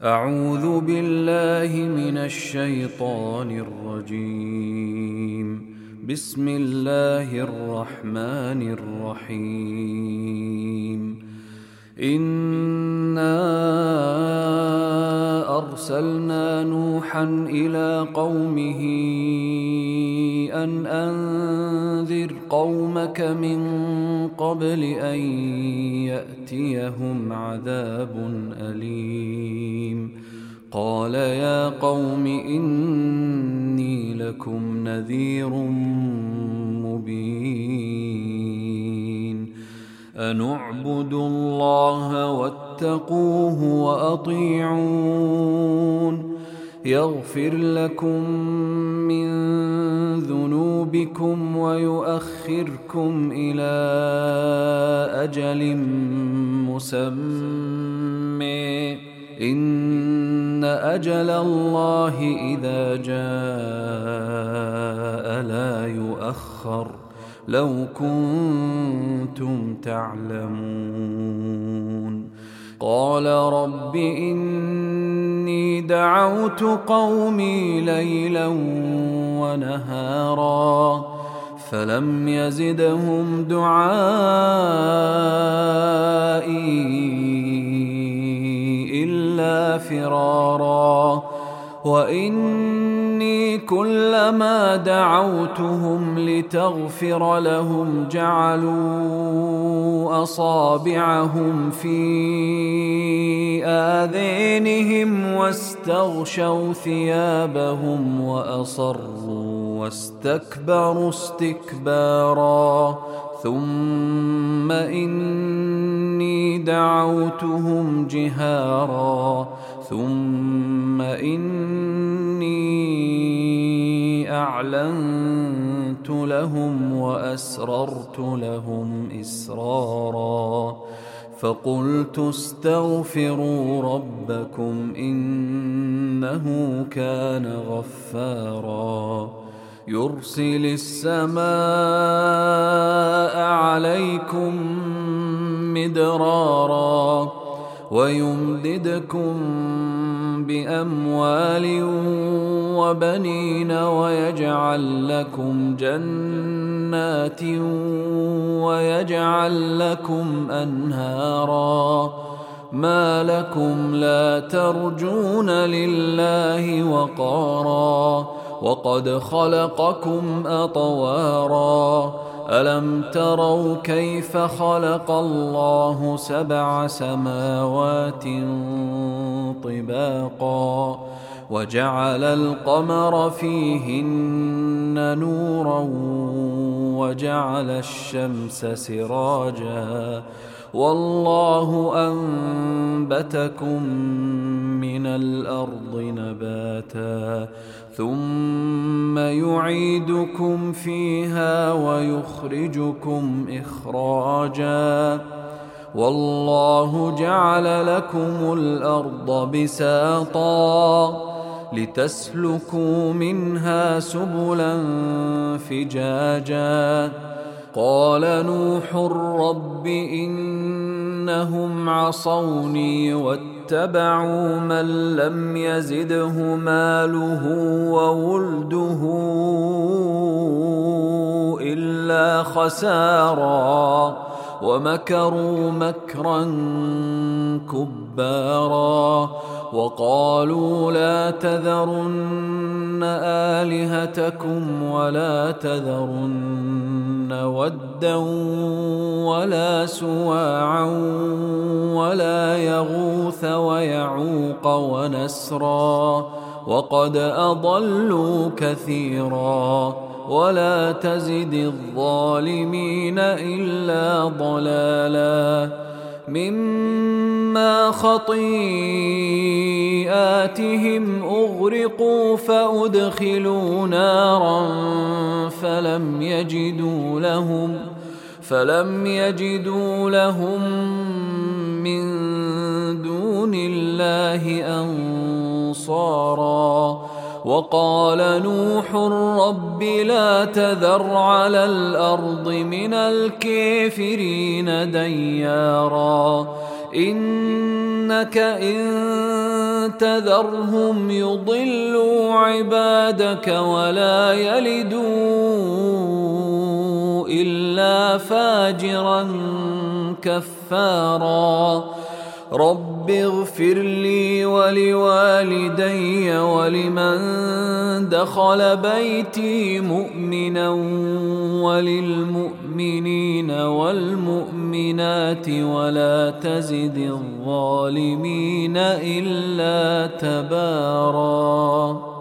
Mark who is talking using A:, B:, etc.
A: أعوذ بالله من الشيطان الرجيم. بسم الله الرحمن الرحيم. إنا أرسلنا نوحا إلى قومه أن أنذر قومك من قبل أن يأتيهم عذاب أليم. قال يا قوم إني لكم نذير مبين. أن اعبدوا الله واتقوه وأطيعون يغفر لكم من ذنوبكم ويؤخركم إلى أجل مسمى إن أجل الله إذا جاء لا يؤخر لو كنتم تعلمون. قال رب إني دعوت قومي ليلا ونهارا فلم يزدهم دعائي إلا فرارا. وإني كلما دعوتهم لتغفر لهم جعلوا أصابعهم في آذانهم واستغشوا ثيابهم وأصروا واستكبروا استكبارا. ثم إني دعوتهم جهارا ثم إني أعلنت لهم وأسررت لهم إسرارا. فقلت استغفروا ربكم إنه كان غفارا يرسل السماء عليكم مدرارا ويمددكم بأموال وبنين ويجعل لكم جنات ويجعل لكم أنهارا. ما لكم لا ترجون لله وقارا وقد خلقكم أطوارا. ألم تروا كيف خلق الله 7 سماوات طباقا وجعل القمر فيهن نورا وجعل الشمس سراجا والله أنبتكم من الأرض نباتا ثم يعيدكم فيها ويخرجكم إخراجا. والله جعل لكم الأرض بساطا لتسلكوا منها سبلا فجاجا. قال نوح رب إنهم عصوني واتبعوا من لم يزده ماله وولده إلا خسارا ومكروا مكرا كبارا. وقالوا لا تذرن آلهتكم ولا تذرن ودا ولا سواعا ولا يغوث ويعوق ونسرا وقد أضلوا كثيرا ولا تزد الظالمين إلا ضلالا. مما خطيئاتهم أغرقوا فأدخلوا نارا فلم يجدوا لهم من دون الله أنصارا. وقال نوح رب لا تذر على الأرض من الكافرين ديارا إنك إن تذرهم يضلوا عبادك ولا يلدوا إلا فاجرا كفارا رب اغفر لي ولوالدي ولمن دخل بيتي مؤمنا وللمؤمنين والمؤمنات ولا تزد الظالمين إلا تباراً.